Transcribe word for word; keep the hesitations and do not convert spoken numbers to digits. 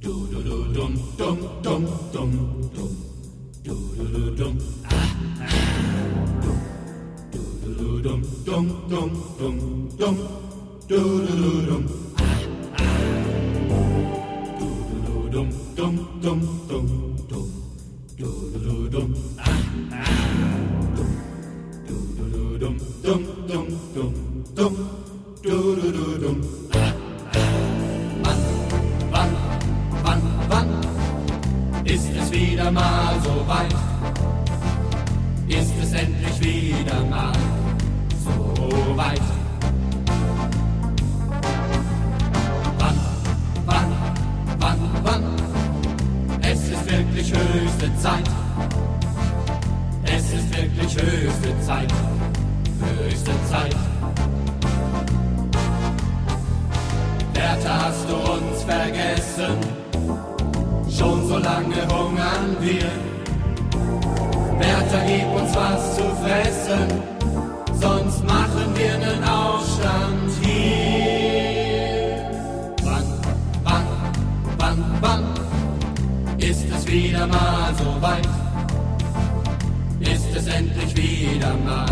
Du du du dum dum dum dum dum. Du du du dum. Ah ah. Du du du dum dum dum dum dum. Du du du dum. Ah ah. Du du du dum dum dum dum dum. Du du du dum. Ah ah. Du du du dum dum dum dum dum. Du du du dum. Ist es wieder mal so weit? Ist es endlich wieder mal so weit? Wann, wann, wann, wann? Es ist wirklich höchste Zeit. Es ist wirklich höchste Zeit. Höchste Zeit. Wärter, hast du uns vergessen? Schon so lange hungern wir. Wärter, gib uns was zu fressen, sonst machen wir nen Aufstand hier. Wann, wann, wann, wann ist es wieder mal so weit? Ist es endlich wieder mal